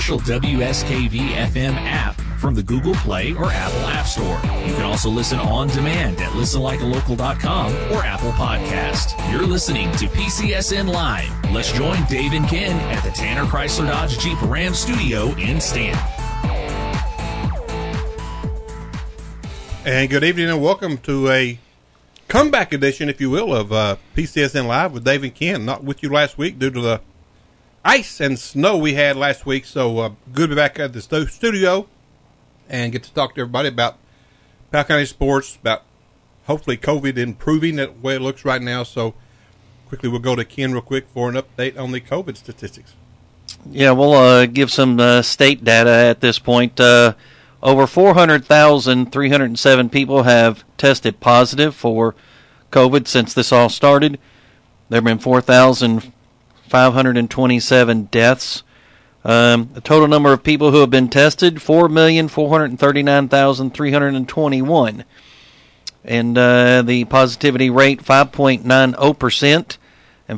official WSKV-FM app from the Google Play or Apple App Store. You can also listen on demand at listenlikealocal.com or Apple Podcast. You're listening to PCSN Live. Let's join Dave and Ken at the Tanner Chrysler Dodge Jeep Ram studio in Stanton. And good evening and welcome to a comeback edition, if you will, of PCSN Live with Dave and Ken. Not with you last week due to the ice and snow we had last week, so good to be back at the studio and get to talk to everybody about Powell County sports, about hopefully COVID improving the way it looks right now. So quickly we'll go to Ken real quick for an update on the COVID statistics. Yeah, we'll give some state data at this point. Over 400,307 people have tested positive for COVID since this all started. There have been 4,527 deaths. The total number of people who have been tested, 4,439,321. And the positivity rate, 5.90%, and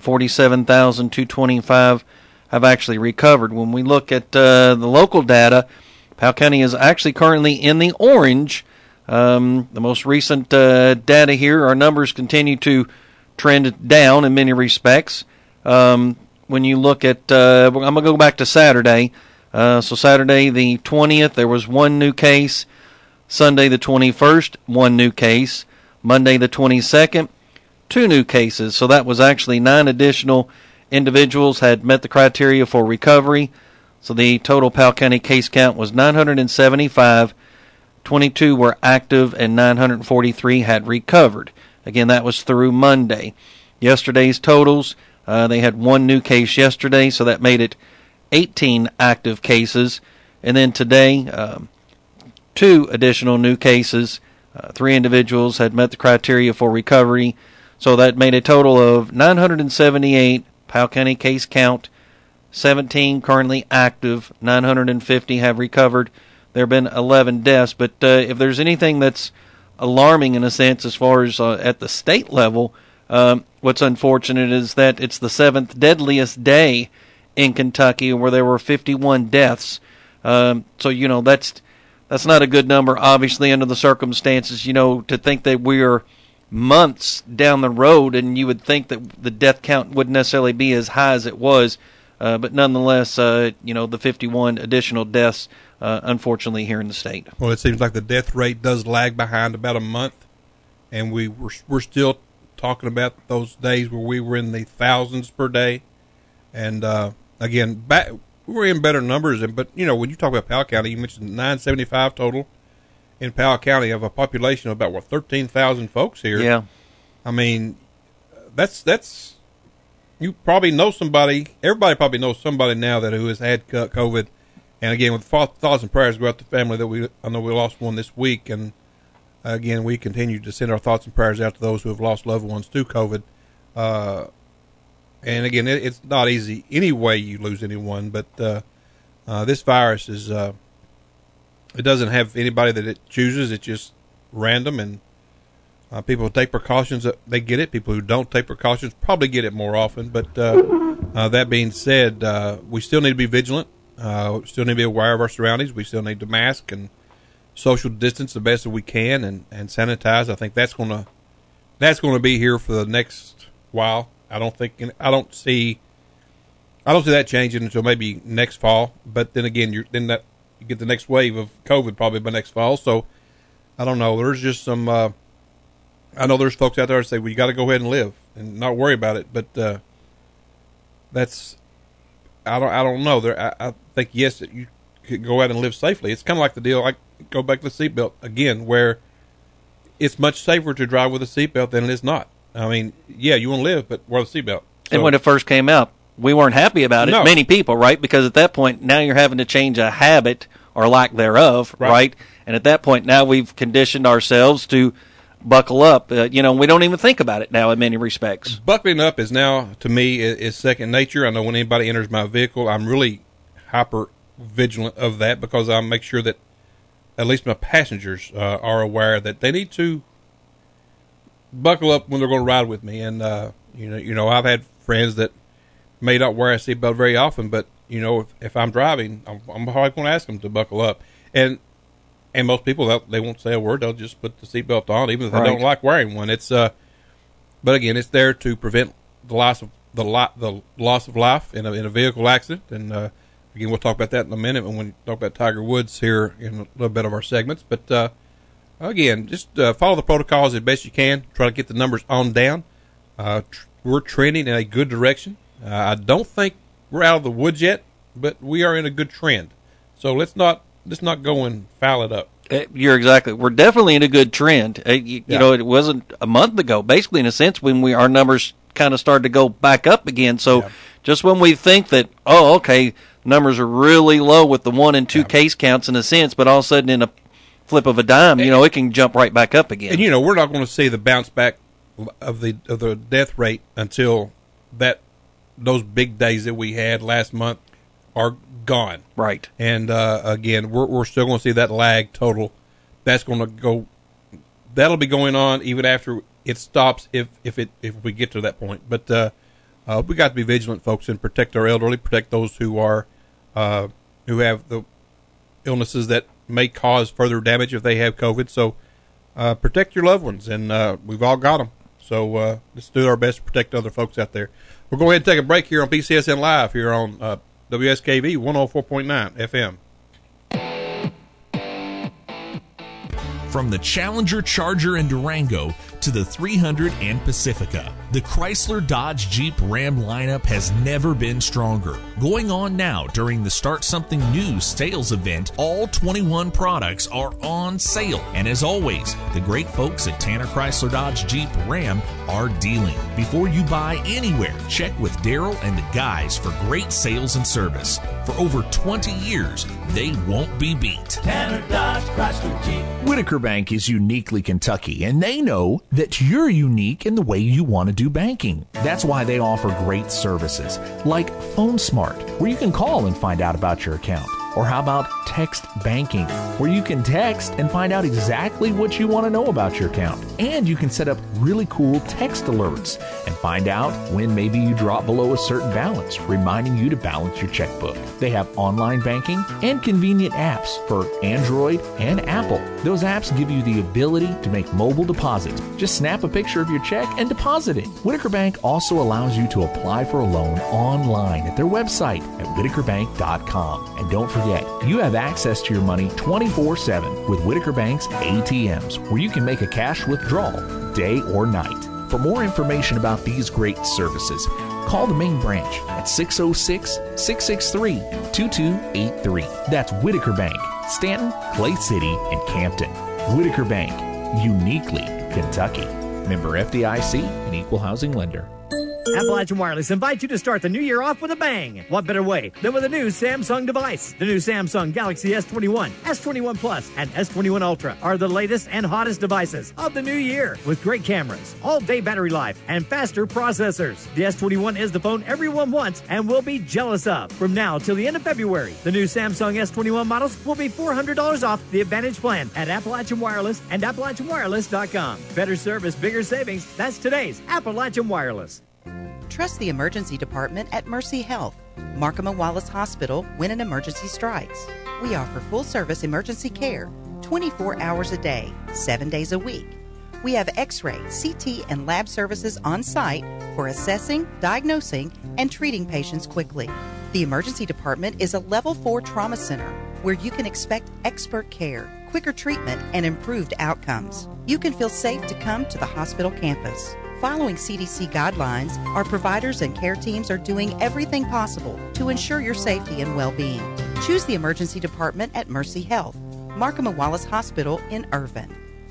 47,225 have actually recovered. When we look at the local data, Powell County is actually currently in the orange. The most recent data here, our numbers continue to trend down in many respects. When you look at, I'm going to go back to Saturday. So Saturday the 20th, there was one new case. Sunday the 21st, one new case. Monday the 22nd, two new cases. So that was actually 9 additional individuals had met the criteria for recovery. So the total Powell County case count was 975, 22 were active, and 943 had recovered. Again, that was through Monday. Yesterday's totals, they had one new case yesterday, so that made it 18 active cases. And then today, 2 additional new cases. 3 individuals had met the criteria for recovery, so that made a total of 978 Powell County case count. 17 currently active, 950 have recovered. There have been 11 deaths, but if there's anything that's alarming in a sense as far as at the state level, what's unfortunate is that it's the 7th deadliest day in Kentucky where there were 51 deaths. So, that's not a good number, obviously, under the circumstances, to think that we're months down the road and you would think that the death count wouldn't necessarily be as high as it was. But nonetheless, the 51 additional deaths, unfortunately, here in the state. Well, it seems like the death rate does lag behind about a month, and we're still talking about those days where we were in the thousands per day. And again, we're in better numbers. But when you talk about Powell County, you mentioned 975 total in Powell County of a population of about 13,000 folks here. Yeah, I mean, that's. You probably know somebody. Everybody probably knows somebody now who has had COVID. And again, with thoughts and prayers go out to the family that I know we lost one this week. And again, we continue to send our thoughts and prayers out to those who have lost loved ones to COVID. And again, it's not easy any way you lose anyone, but this virus is it doesn't have anybody that it chooses. It's just random, and people who take precautions, they get it. People who don't take precautions probably get it more often. But that being said, we still need to be vigilant. We still need to be aware of our surroundings. We still need to mask and social distance the best that we can, and sanitize. I think that's going to be here for the next while. I don't see that changing until maybe next fall. But then again, you get the next wave of COVID probably by next fall. So I don't know. There's just some. I know there's folks out there that say, well, you got to go ahead and live and not worry about it. But I don't know. I think, yes, that you could go out and live safely. It's kind of like the deal, like go back to the seatbelt again, where it's much safer to drive with a seatbelt than it is not. I mean, yeah, you want to live, but wear the seatbelt. So, and when it first came out, we weren't happy about it. No. Many people, right? Because at that point, now you're having to change a habit or lack thereof, right? And at that point, now we've conditioned ourselves to buckle up. We don't even think about it now in many respects. Buckling up is now, to me, is second nature. I know when anybody enters my vehicle, I'm really hyper vigilant of that because I make sure that at least my passengers are aware that they need to buckle up when they're going to ride with me. And I've had friends that may not wear a seatbelt very often, but you know, if I'm driving, I'm probably going to ask them to buckle up. And most people, they won't say a word. They'll just put the seatbelt on, even if they don't like wearing one. It's but again, it's there to prevent the loss of life in a vehicle accident. And again, we'll talk about that in a minute when we talk about Tiger Woods here in a little bit of our segments. But again, just follow the protocols as best you can. Try to get the numbers on down. We're trending in a good direction. I don't think we're out of the woods yet, but we are in a good trend. So let's not go and foul it up. You're exactly. We're definitely in a good trend. You know, it wasn't a month ago, basically, in a sense, when our numbers kind of started to go back up again. So just when we think that, okay, numbers are really low with the 1 and 2 case counts in a sense, but all of a sudden in a flip of a dime, you know, it can jump right back up again. And, you know, we're not going to see the bounce back of the death rate until those big days that we had last month are gone. Right. And again, we're still going to see that lag total. That's going to go. That'll be going on even after it stops if we get to that point. But we got to be vigilant, folks, and protect our elderly, protect those who have the illnesses that may cause further damage if they have COVID. So protect your loved ones, and we've all got them. So let's do our best to protect other folks out there. We'll go ahead and take a break here on PCSN Live here on WSKV 104.9 FM. From the Challenger, Charger, and Durango to the 300 and Pacifica, the Chrysler, Dodge, Jeep, Ram lineup has never been stronger. Going on now during the Start Something New sales event, all 21 products are on sale. And as always, the great folks at Tanner Chrysler, Dodge, Jeep, Ram are dealing. Before you buy anywhere, check with Daryl and the guys for great sales and service. For over 20 years, they won't be beat. Tanner Dodge Chrysler Jeep. Whitaker Bank is uniquely Kentucky, and they know that you're unique in the way you want to do banking. That's why they offer great services like Phone Smart, where you can call and find out about your account. Or how about text banking, where you can text and find out exactly what you want to know about your account. And you can set up really cool text alerts and find out when maybe you drop below a certain balance, reminding you to balance your checkbook. They have online banking and convenient apps for Android and Apple. Those apps give you the ability to make mobile deposits. Just snap a picture of your check and deposit it. Whitaker Bank also allows you to apply for a loan online at their website at whitakerbank.com. And don't forget, you have access to your money 24/7 with Whitaker Bank's ATMs, where you can make a cash withdrawal day or night. For more information about these great services, call the main branch at 606-663-2283. That's Whitaker Bank, Stanton, Clay City, and Campton. Whitaker Bank, uniquely Kentucky. Member FDIC, an equal housing lender. Appalachian Wireless invites you to start the new year off with a bang. What better way than with a new Samsung device? The new Samsung Galaxy S21, S21 Plus, and S21 Ultra are the latest and hottest devices of the new year with great cameras, all-day battery life, and faster processors. The S21 is the phone everyone wants and will be jealous of. From now till the end of February, the new Samsung S21 models will be $400 off the Advantage plan at Appalachian Wireless and AppalachianWireless.com. Better service, bigger savings. That's today's Appalachian Wireless. Trust the emergency department at Mercy Health, Markham and Wallace Hospital, when an emergency strikes. We offer full-service emergency care 24 hours a day, 7 days a week. We have X-ray, CT, and lab services on site for assessing, diagnosing, and treating patients quickly. The emergency department is a level 4 trauma center where you can expect expert care, quicker treatment, and improved outcomes. You can feel safe to come to the hospital campus. Following CDC guidelines, our providers and care teams are doing everything possible to ensure your safety and well-being. Choose the emergency department at Mercy Health, Markham and Wallace Hospital in Irvin.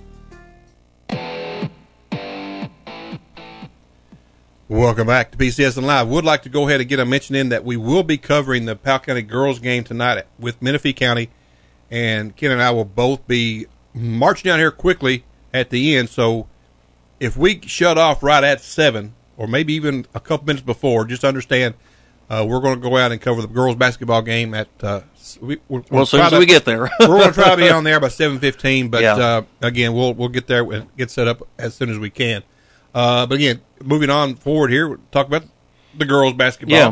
Welcome back to PCSN Live. Would like to go ahead and get a mention in that we will be covering the Powell County girls game tonight with Menifee County, and Ken and I will both be marching down here quickly at the end. So if we shut off right at 7, or maybe even a couple minutes before, just understand we're going to go out and cover the girls' basketball game at. As soon as we get there, we're going to try to be on there by 7:15. But again, we'll get there and get set up as soon as we can. But again, moving on forward here, we'll talk about the girls' basketball.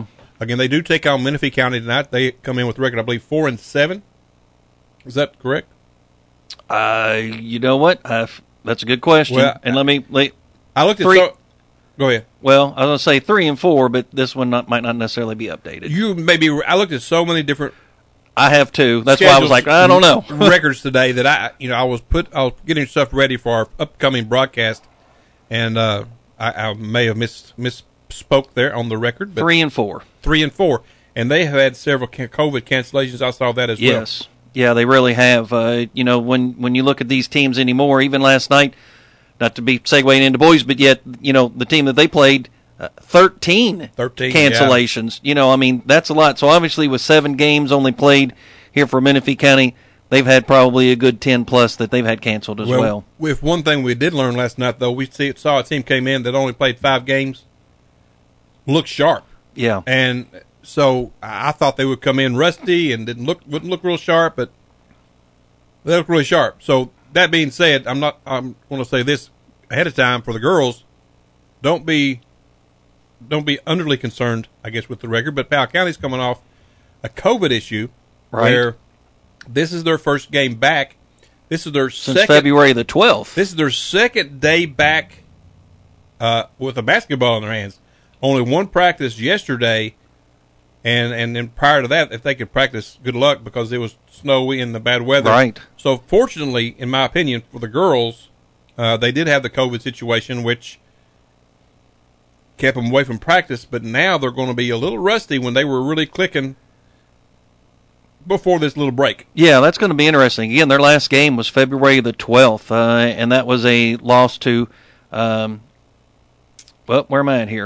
Again, they do take on Menifee County tonight. They come in with a record, I believe, 4-7. Is that correct? You know what? That's a good question. Well, and I looked at go ahead. Well, I was going to say 3-4, but this one might not necessarily be updated. I looked at so many different. I have too. That's why I was like, I don't know. records today that I was getting stuff ready for our upcoming broadcast, and I may have misspoke there on the record. But 3-4. 3-4, and they have had several COVID cancellations. I saw that as well. Yes. Yeah, they really have. When you look at these teams anymore, even last night, not to be segueing into boys, but yet, the team that they played, 13 cancellations. Yeah. That's a lot. So obviously with 7 games only played here for Menifee County, they've had probably a good 10+ that they've had canceled as well. With one thing we did learn last night, though, we saw a team came in that only played 5 games, looked sharp. Yeah. And so I thought they would come in rusty and wouldn't look real sharp, but they look really sharp. So that being said, I'm going to say this ahead of time for the girls. Don't be underly concerned, I guess, with the record. But Powell County's coming off a COVID issue, where this is their first game back. This is their since February the 12th. This is their second day back with a basketball in their hands. Only one practice yesterday. And then prior to that, if they could practice, good luck, because it was snowy and the bad weather. Right. So fortunately, in my opinion, for the girls, they did have the COVID situation, which kept them away from practice. But now they're going to be a little rusty when they were really clicking before this little break. Yeah, that's going to be interesting. Again, their last game was February the 12th, and that was a loss to, where am I at here?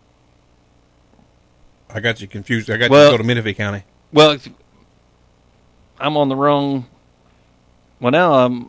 I got you confused. I got you to go to Menifee County. Well, I'm on the wrong. Well, now I'm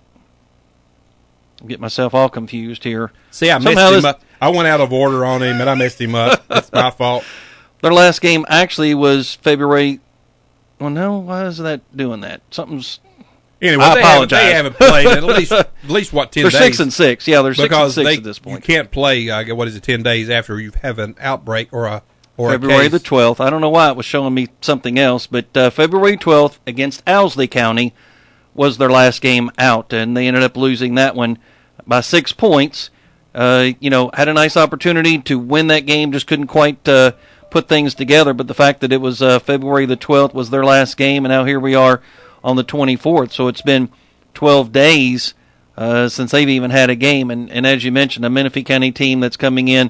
getting myself all confused here. See, I messed him up. I went out of order on him, and I messed him up. That's my fault. Their last game actually was February. Well, no, why is that doing that? Something's. Anyway, I apologize. They haven't played at least 10 days. They're 6-6. Yeah, they're 6-6 at this point. You can't play. 10 days after you have an outbreak or February the 12th. I don't know why it was showing me something else, but February 12th against Owsley County was their last game out, and they ended up losing that one by 6 points. Had a nice opportunity to win that game, just couldn't quite put things together, but the fact that it was February the 12th was their last game, and now here we are on the 24th, so it's been 12 days since they've even had a game, and as you mentioned, a Menifee County team that's coming in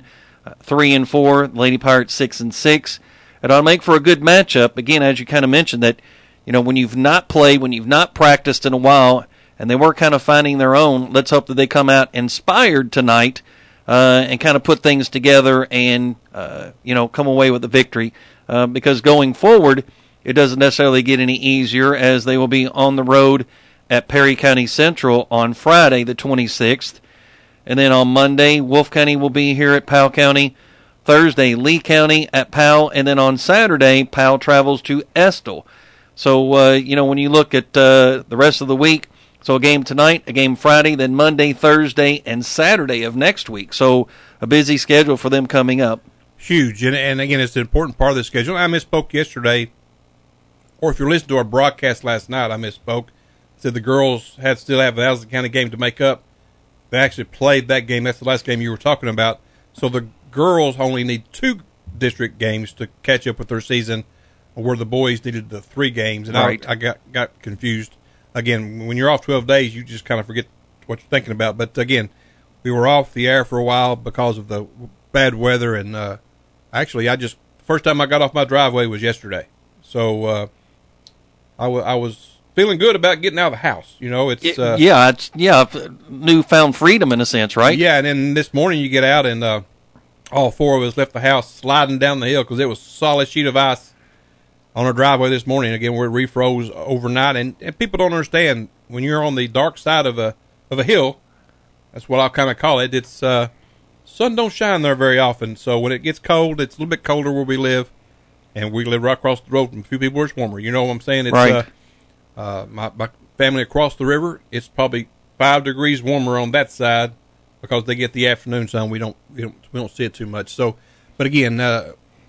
3-4, Lady Pirates 6-6. It ought to make for a good matchup. Again, as you kind of mentioned, that when you've not played, when you've not practiced in a while, and they were kind of finding their own. Let's hope that they come out inspired tonight and kind of put things together and come away with a victory. Because going forward, it doesn't necessarily get any easier, as they will be on the road at Perry County Central on Friday, the 26th. And then on Monday, Wolfe County will be here at Powell County. Thursday, Lee County at Powell. And then on Saturday, Powell travels to Estill. So, when you look at the rest of the week, so a game tonight, a game Friday, then Monday, Thursday, and Saturday of next week. So a busy schedule for them coming up. Huge. And again, it's an important part of the schedule. I misspoke yesterday, or if you're listening to our broadcast last night, I misspoke. Said the girls still have the Owsley County game to make up. They actually played that game. That's the last game you were talking about. So the girls only need 2 district games to catch up with their season, where the boys needed the 3 games. And right. I got confused. Again, when you're off 12 days, you just kind of forget what you're thinking about. But again, we were off the air for a while because of the bad weather. And actually, first time I got off my driveway was yesterday. So I was feeling good about getting out of the house. It's newfound freedom in a sense, right? Yeah, and then this morning you get out and all 4 of us left the house sliding down the hill because it was a solid sheet of ice on our driveway this morning. Again, where it refroze overnight, and people don't understand when you're on the dark side of a hill. That's what I'll kind of call it. It's sun don't shine there very often, so when it gets cold, it's a little bit colder where we live, and we live right across the road from a few people where it's warmer. You know what I'm saying? It's, right. My family across the river, it's probably 5 degrees warmer on that side because they get the afternoon sun. We don't see it too much. So, but again,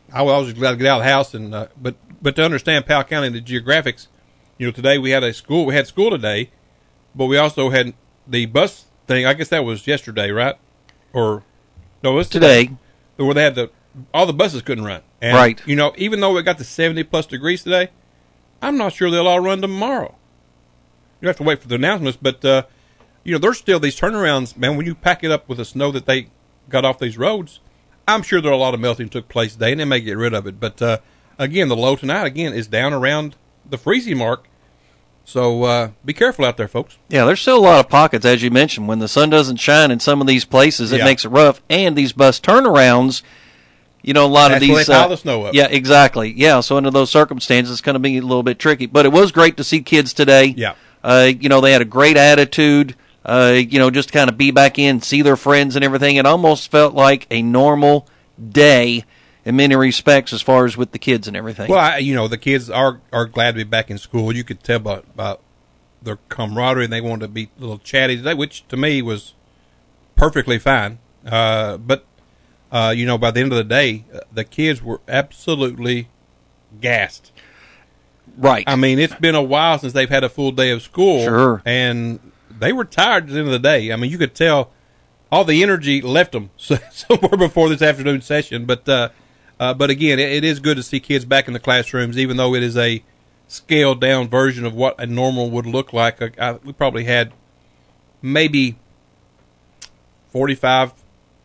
I was always glad to get out of the house, and but to understand Powell County and the geographics, today we had school today, but we also had the bus thing. I guess that was yesterday, right? Or no, it was today. Where they had all the buses couldn't run. And, right. Even though it got to 70+ degrees today, I'm not sure they'll all run tomorrow. You have to wait for the announcements, but there's still these turnarounds, man. When you pack it up with the snow that they got off these roads, I'm sure there are a lot of melting took place today, and they may get rid of it. But again, the low tonight is down around the freezing mark. So be careful out there, folks. Yeah, there's still a lot of pockets, as you mentioned. When the sun doesn't shine in some of these places, it makes it rough. And these bus turnarounds, a lot of these. That's when they pile the snow up. Yeah, exactly. Yeah, so under those circumstances, it's going to be a little bit tricky. But it was great to see kids today. Yeah. They had a great attitude. Just kind of be back in, see their friends and everything. It almost felt like a normal day in many respects as far as with the kids and everything. Well, the kids are glad to be back in school. You could tell about their camaraderie, and they wanted to be a little chatty today, which to me was perfectly fine. But by the end of the day, the kids were absolutely gassed. Right. I mean, it's been a while since they've had a full day of school. Sure. And they were tired at the end of the day. I mean, you could tell all the energy left them somewhere before this afternoon session. But again, it is good to see kids back in the classrooms, even though it is a scaled-down version of what a normal would look like. We probably had maybe 45%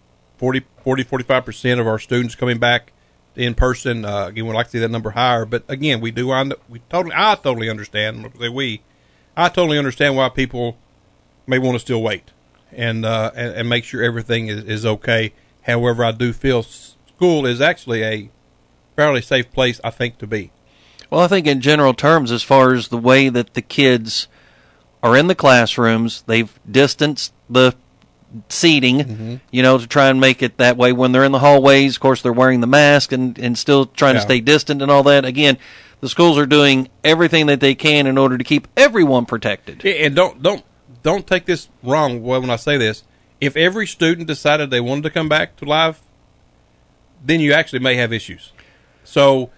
of our students coming back in person. Again, we'd like to see that number higher. But again, I totally understand. I totally understand why people may want to still wait and make sure everything is okay. However, I do feel school is actually a fairly safe place, I think, to be. Well, I think in general terms, as far as the way that the kids are in the classrooms, they've distanced the seating, to try and make it that way. When they're in the hallways, of course, they're wearing the mask and still trying to stay distant and all that. Again, the schools are doing everything that they can in order to keep everyone protected. And don't take this wrong when I say this. If every student decided they wanted to come back to live, then you actually may have issues. So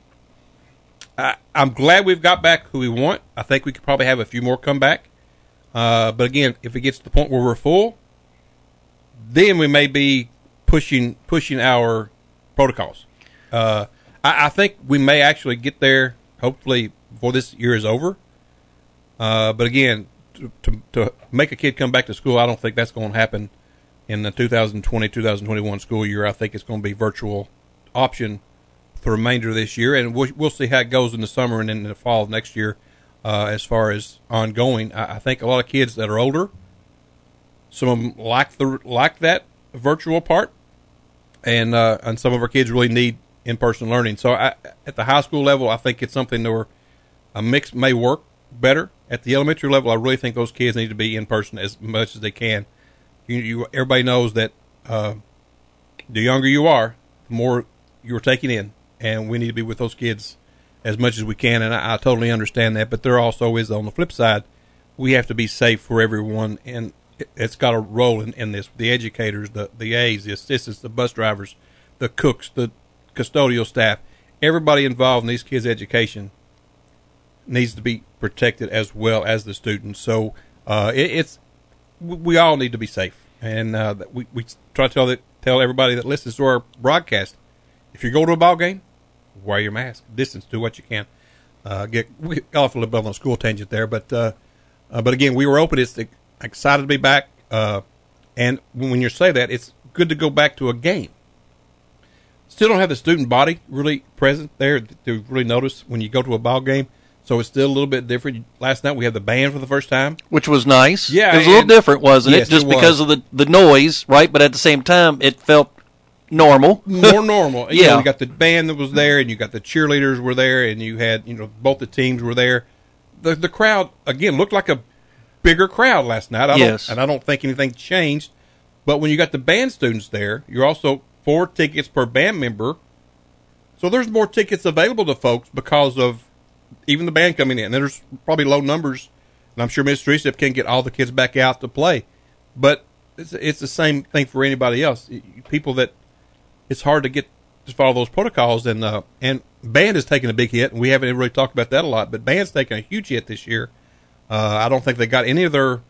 I'm glad we've got back who we want. I think we could probably have a few more come back. But again, if it gets to the point where we're full, then we may be pushing our protocols. I think we may actually get there, hopefully, before this year is over. But again, to make a kid come back to school, I don't think that's going to happen in the 2020-2021 school year. I think it's going to be virtual option for the remainder of this year, and we'll see how it goes in the summer and in the fall of next year as far as ongoing. I think a lot of kids that are older, some of them like that virtual part, and some of our kids really need in-person learning. So at the high school level, I think it's something where a mix may work better. At the elementary level, I really think those kids need to be in person as much as they can. Everybody knows that the younger you are, the more you're taking in, and we need to be with those kids as much as we can, and I totally understand that. But there also is, on the flip side, we have to be safe for everyone, and it's got a role in this. The educators, the aides, the assistants, the bus drivers, the cooks, the custodial staff, everybody involved in these kids' education needs to be protected as well as the students. So we all need to be safe, and we try to tell everybody that listens to our broadcast, if you go to a ball game, wear your mask, distance, do what you can. We got off a little bit on the school tangent there, but again, we were open. It's excited to be back, and when you say that, it's good to go back to a game. Still don't have the student body really present there to really notice when you go to a ball game. So it's still a little bit different. Last night we had the band for the first time, which was nice. Yeah, it was a little different, wasn't yes, it? Just because of the noise, right? But at the same time, it felt normal, more normal. Yeah, you got the band that was there, and you got the cheerleaders were there, and you had both the teams were there. The crowd again looked like a bigger crowd last night. I don't think anything changed. But when you got the band students there, you're also 4 tickets per band member. So there's more tickets available to folks because of even the band coming in. There's probably low numbers, and I'm sure Ms. Teresa can get all the kids back out to play. But it's the same thing for anybody else. People that it's hard to get just follow those protocols. And band is taking a big hit, and we haven't really talked about that a lot. But band's taking a huge hit this year. I don't think they got any of their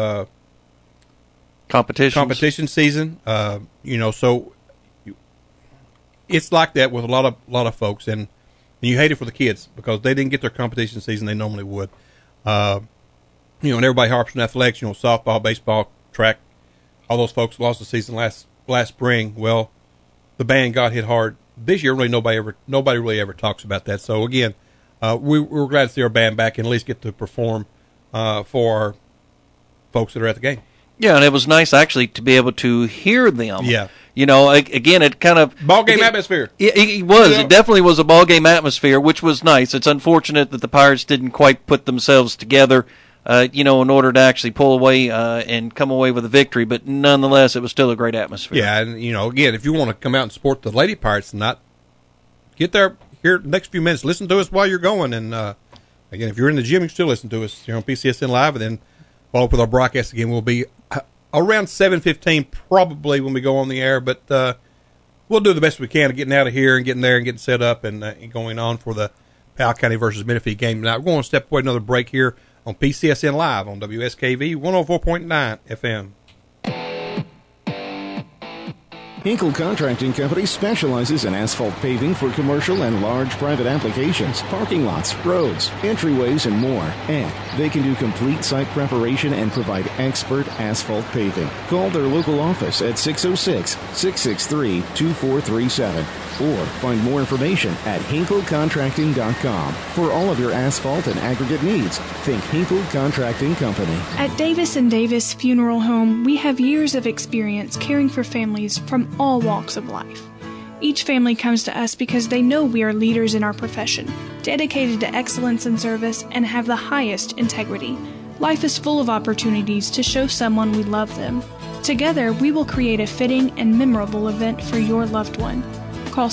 competition season. So it's like that with a lot of folks, and you hate it for the kids because they didn't get their competition season they normally would. And everybody harps on athletics. Softball, baseball, track. All those folks lost the season last spring. Well, the band got hit hard this year. Really, nobody really ever talks about that. So again, we're glad to see our band back and at least get to perform for our folks that are at the game. Yeah, and it was nice actually to be able to hear them. Yeah. Again, it kind of ball game atmosphere. It was. It definitely was a ball game atmosphere, which was nice. It's unfortunate that the Pirates didn't quite put themselves together, in order to actually pull away and come away with a victory. But nonetheless, it was still a great atmosphere. Yeah, and again, if you want to come out and support the Lady Pirates, get there here the next few minutes. Listen to us while you're going, and again, if you're in the gym, you can still listen to us here on PCSN Live, and then follow up with our broadcast again. We'll be around 7:15 probably when we go on the air, but we'll do the best we can of getting out of here and getting there and getting set up and going on for the Powell County versus Menifee game. Now, we're going to step away another break here on PCSN Live on WSKV 104.9 FM. Hinkle Contracting Company specializes in asphalt paving for commercial and large private applications, parking lots, roads, entryways, and more. And they can do complete site preparation and provide expert asphalt paving. Call their local office at 606-663-2437 or find more information at hinklecontracting.com. For all of your asphalt and aggregate needs, think Hinkle Contracting Company. At Davis & Davis Funeral Home, we have years of experience caring for families from all walks of life. Each family comes to us because they know we are leaders in our profession, dedicated to excellence in service, and have the highest integrity. Life is full of opportunities to show someone we love them. Together, we will create a fitting and memorable event for your loved one. Call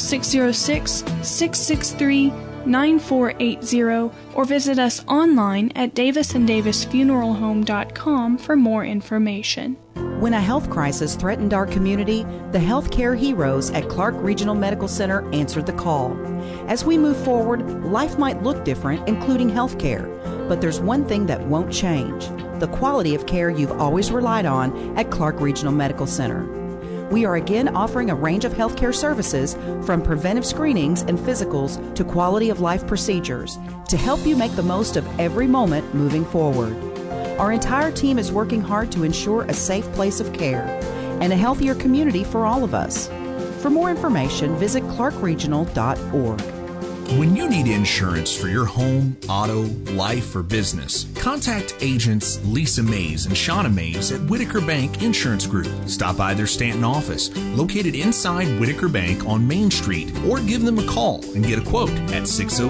606-663-9480 or visit us online at davisanddavisfuneralhome.com for more information. When a health crisis threatened our community, the healthcare heroes at Clark Regional Medical Center answered the call. As we move forward, life might look different, including healthcare. But there's one thing that won't change: the quality of care you've always relied on at Clark Regional Medical Center. We are again offering a range of healthcare services, from preventive screenings and physicals to quality of life procedures, to help you make the most of every moment moving forward. Our entire team is working hard to ensure a safe place of care and a healthier community for all of us. For more information, visit clarkregional.org. When you need insurance for your home, auto, life, or business, contact agents Lisa Mays and Shauna Mays at Whitaker Bank Insurance Group. Stop by their Stanton office, located inside Whitaker Bank on Main Street, or give them a call and get a quote at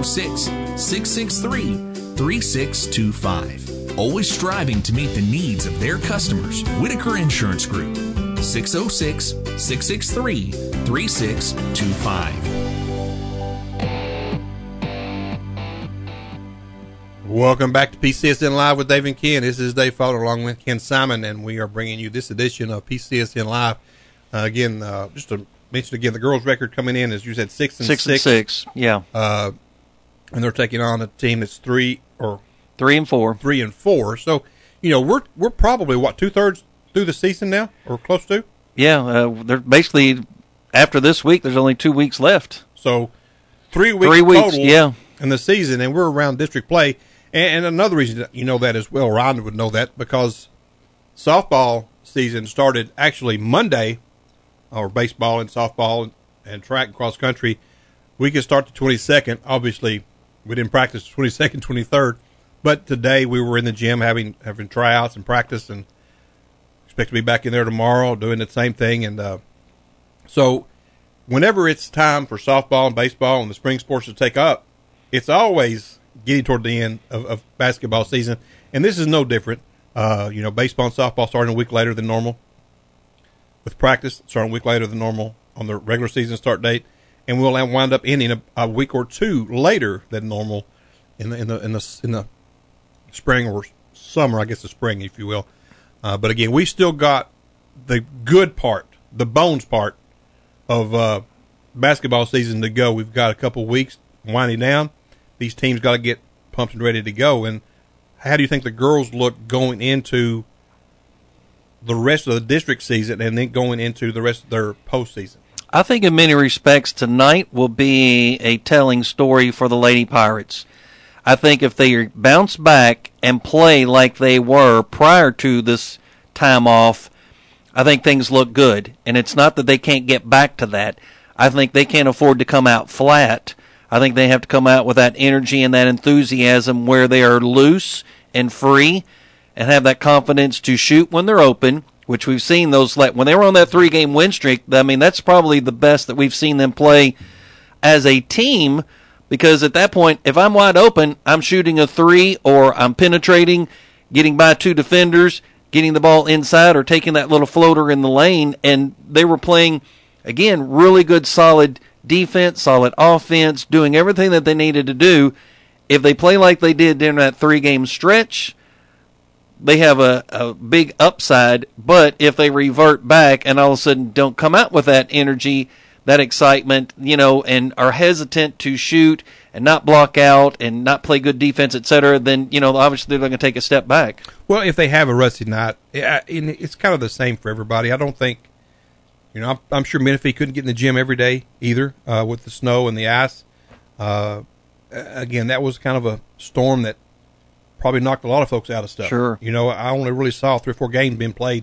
606-663-3625. Always striving to meet the needs of their customers. Whitaker Insurance Group, 606-663-3625. Welcome back to PCSN Live with Dave and Ken. This is Dave Fowler along with Ken Simon, and we are bringing you this edition of PCSN Live. Just to mention again, the girls' record coming in, as you said, 6-6. Yeah. And they're taking on a team that's 3 and 4. So, we're probably, 2/3 through the season now, or close to? Yeah, they're basically, after this week, there's only 2 weeks left. So, 3 weeks total in the season, and we're around district play. And another reason that you know that as well, Rhonda would know that, because softball season started actually Monday, or baseball and softball and track and cross country. We could start the 22nd. Obviously, we didn't practice the 22nd, 23rd. But today we were in the gym having tryouts and practice, and expect to be back in there tomorrow doing the same thing. And so whenever it's time for softball and baseball and the spring sports to take up, it's always getting toward the end of basketball season. And this is no different. Baseball and softball starting a week later than normal, with practice starting a week later than normal on the regular season start date. And we'll wind up ending a week or two later than normal in the spring or summer, I guess the spring, if you will. But again, we still got the good part, the bones part of basketball season to go. We've got a couple weeks winding down. These teams got to get pumped and ready to go. And how do you think the girls look going into the rest of the district season and then going into the rest of their postseason? I think in many respects tonight will be a telling story for the Lady Pirates. I think if they bounce back and play like they were prior to this time off, I think things look good. And it's not that they can't get back to that. I think they can't afford to come out flat. I think they have to come out with that energy and that enthusiasm where they are loose and free and have that confidence to shoot when they're open, which we've seen those when they were on that 3-game win streak. I mean, that's probably the best that we've seen them play as a team, because at that point, if I'm wide open, I'm shooting a 3 or I'm penetrating, getting by 2 defenders, getting the ball inside or taking that little floater in the lane. And they were playing, again, really good, solid defense, solid offense, doing everything that they needed to do. If they play like they did during that 3-game stretch, they have a big upside. But if they revert back and all of a sudden don't come out with that energy, that excitement, and are hesitant to shoot and not block out and not play good defense, etc., then, obviously they're going to take a step back. Well, if they have a rusty night, it's kind of the same for everybody. I don't think, I'm sure Menifee couldn't get in the gym every day either with the snow and the ice. Again, that was kind of a storm that probably knocked a lot of folks out of stuff. Sure. I only really saw 3 or 4 games being played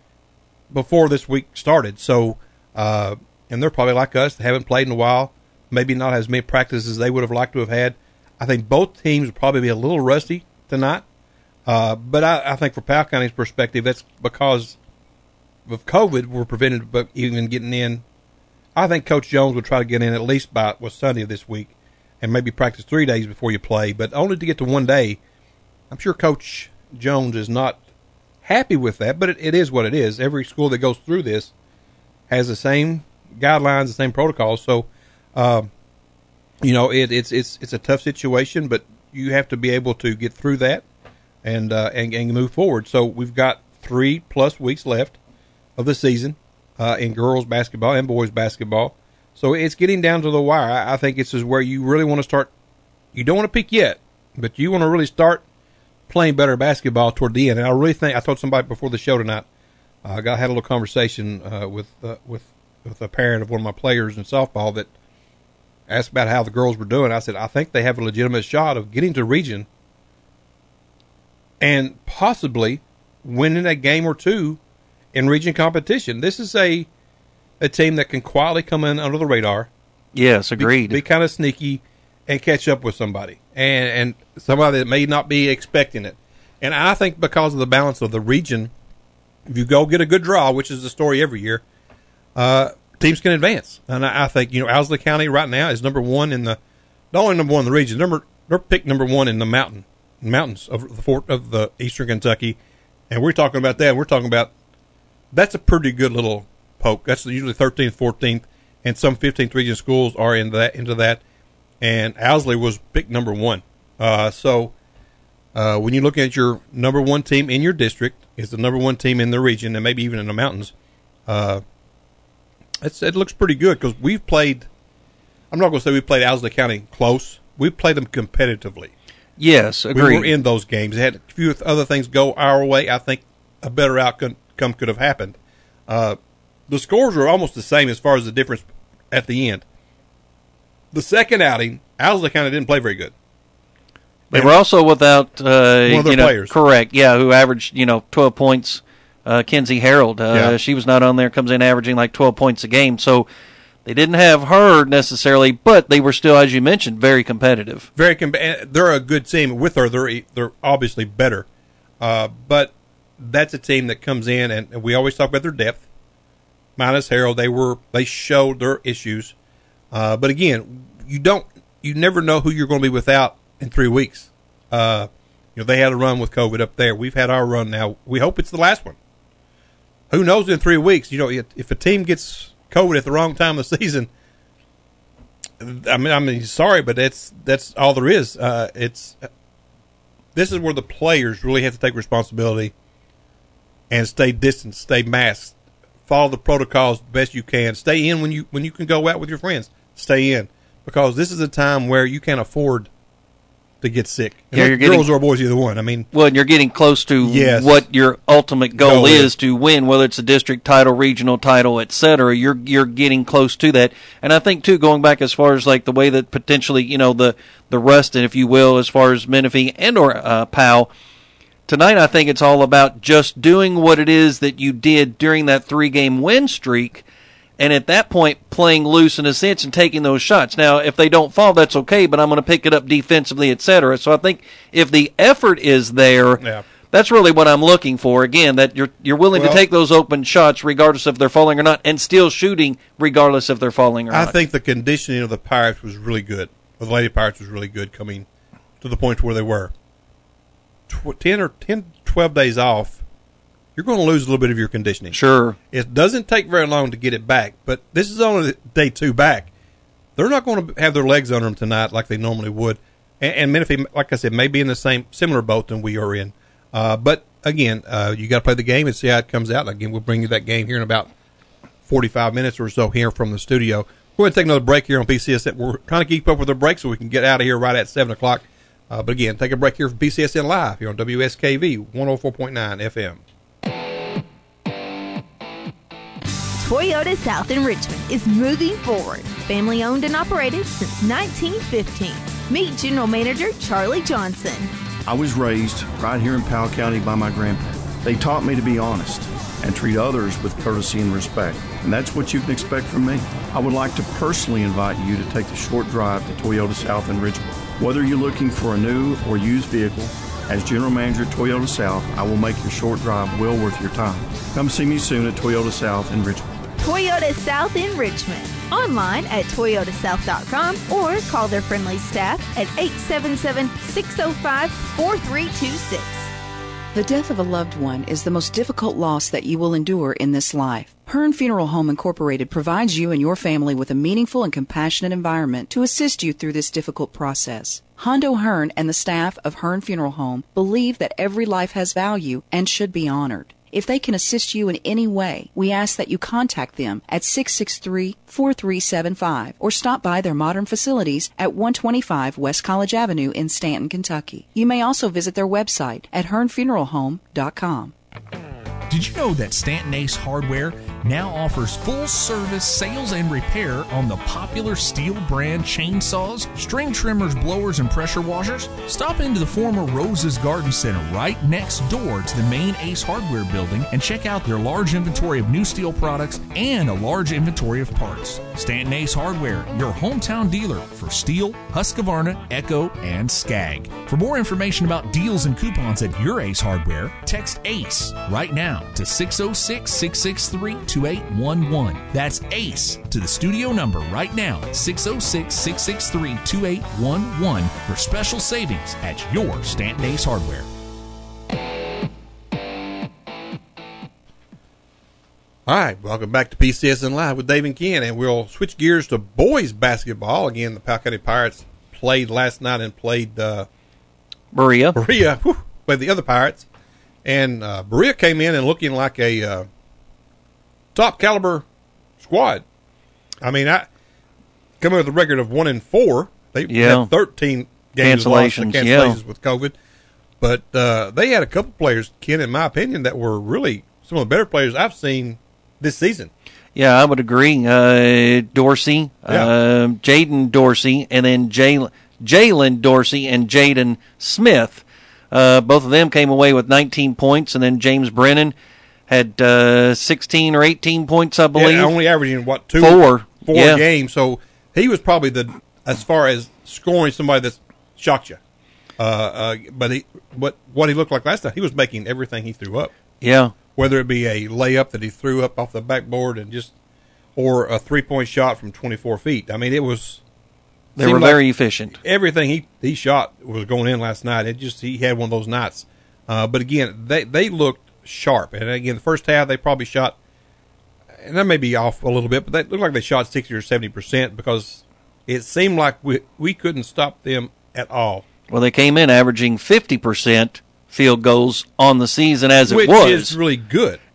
before this week started. So, and they're probably like us. They haven't played in a while. Maybe not as many practices as they would have liked to have had. I think both teams will probably be a little rusty tonight. But I think from Powell County's perspective, that's because of COVID, we're prevented from even getting in. I think Coach Jones would try to get in at least by Sunday of this week and maybe practice 3 days before you play, but only to get to 1 day. I'm sure Coach Jones is not happy with that, but it is what it is. Every school that goes through this has the same guidelines, the same protocols. So, it's a tough situation, but you have to be able to get through that and move forward. So we've got 3+ weeks left of the season in girls basketball and boys basketball. So it's getting down to the wire. I think this is where you really want to start. You don't want to peak yet, but you want to really start playing better basketball toward the end. And I really think, I told somebody before the show tonight, I had a little conversation with a parent of one of my players in softball that asked about how the girls were doing. I said, I think they have a legitimate shot of getting to region and possibly winning a game or 2 in region competition. This is a team that can quietly come in under the radar. Yes, agreed. Be kind of sneaky and catch up with somebody. And somebody that may not be expecting it. And I think because of the balance of the region, if you go get a good draw, which is the story every year, teams can advance. And I think, Owsley County right now is number 1 in not only number 1 in the region, they're picked number 1 in the mountains of the Eastern Kentucky. And we're talking about that. We're talking about, that's a pretty good little poke. That's usually 13th, 14th, and some 15th region schools are into that. And Owsley was picked number 1. So when you look at your number 1 team in your district, is the number 1 team in the region, and maybe even in the mountains, it looks pretty good because we've played. I'm not going to say we played Owsley County close. We played them competitively. Yes, agreed. We were in those games. It had a few other things go our way. I think a better outcome could have happened. The scores were almost the same as far as the difference at the end. The second outing, Owsley County didn't play very good. They were also without one of their players. Correct, yeah, who averaged 12 points. Kinsey Harold, she was not on there. Comes in averaging like 12 points a game. So they didn't have her necessarily, but they were still, as you mentioned, very competitive. They're a good team. With her, they're obviously better. But that's a team that comes in, and we always talk about their depth. Minus Harold, they showed their issues. But again, you never know who you're going to be without in 3 weeks. They had a run with COVID up there. We've had our run now. We hope it's the last one. Who knows in 3 weeks? If a team gets COVID at the wrong time of the season, I mean, sorry, but that's all there is. This is where the players really have to take responsibility and stay distant, stay masked follow the protocols the best you can. Stay in when you can go out with your friends. Stay in, because this is a time where you can't afford to get sick. And girls or boys, either one. I mean, well, and you're getting close to what your ultimate goal is to win, whether it's a district title, regional title, etc. You're getting close to that. And I think too, going back as far as like the way that potentially, the rust, if you will, as far as Menifee and or Powell. Tonight, I think it's all about just doing what it is that you did during that 3-game win streak, and at that point, playing loose in a sense and taking those shots. Now, if they don't fall, that's okay, but I'm going to pick it up defensively, etc. So I think if the effort is there, that's really what I'm looking for. Again, that you're willing to take those open shots regardless if they're falling or not, and still shooting regardless if they're falling or not. I think the conditioning of the Pirates was really good. The Lady Pirates was really good coming to the point where they were. 12 days off, you're going to lose a little bit of your conditioning. Sure. It doesn't take very long to get it back, but this is only day 2 back. They're not going to have their legs under them tonight like they normally would. And Menifee, like I said, may be in the similar boat than we are in. But, again, you got to play the game and see how it comes out. Again, we'll bring you that game here in about 45 minutes or so here from the studio. We're going to take another break here on PCSN. We're trying to keep up with the break so we can get out of here right at 7 o'clock. But again, take a break here from PCSN Live here on WSKV 104.9 FM. Toyota South in Richmond is moving forward. Family owned and operated since 1915. Meet General Manager Charlie Johnson. I was raised right here in Powell County by my grandparents. They taught me to be honest and treat others with courtesy and respect. And that's what you can expect from me. I would like to personally invite you to take the short drive to Toyota South in Richmond. Whether you're looking for a new or used vehicle, as General Manager at Toyota South, I will make your short drive well worth your time. Come see me soon at Toyota South in Richmond. Toyota South in Richmond. Online at toyotasouth.com or call their friendly staff at 877-605-4326. The death of a loved one is the most difficult loss that you will endure in this life. Hearn Funeral Home Incorporated provides you and your family with a meaningful and compassionate environment to assist you through this difficult process. Hondo Hearn and the staff of Hearn Funeral Home believe that every life has value and should be honored. If they can assist you in any way, we ask that you contact them at 663-4375 or stop by their modern facilities at 125 West College Avenue in Stanton, Kentucky. You may also visit their website at hearnfuneralhome.com. Did you know that Stanton Ace Hardware now offers full-service sales and repair on the popular Steel brand chainsaws, string trimmers, blowers, and pressure washers? Stop into the former Rose's Garden Center right next door to the main Ace Hardware building and check out their large inventory of new Steel products and a large inventory of parts. Stanton Ace Hardware, your hometown dealer for Steel, Husqvarna, Echo, and Skag. For more information about deals and coupons at your Ace Hardware, text ACE right now to 606-663-2811. That's ACE to the studio number right now, 606-663-2811 for special savings at your Stanton Ace Hardware. All right, welcome back to PCSN Live with Dave and Ken, and we'll switch gears to boys basketball. Again, the Powell County Pirates played last night and played Berea with the other Pirates. And Berea came in and looking like a top caliber squad. I mean, coming with a record of 1-4. They had 13 games cancellations with COVID. But they had a couple players, Ken, in my opinion, that were really some of the better players I've seen this season. Yeah, I would agree. Dorsey, Jaden Dorsey, and then Jalen Dorsey and Jaden Smith. Both of them came away with 19 points, and then James Brennan had 16 or 18 points, I believe. Yeah, only averaging, four games. So he was probably as far as scoring, somebody that shocked you. But what he looked like last time, he was making everything he threw up. Yeah. Whether it be a layup that he threw up off the backboard or a 3-point shot from 24 feet. I mean, they were very efficient. Everything he shot was going in last night. He had one of those nights. But again, they looked sharp. And again, the first half they probably shot, and that may be off a little bit, but they looked like they shot 60 or 70% because it seemed like we couldn't stop them at all. Well, they came in averaging 50% field goals on the season as it was. Which is really good.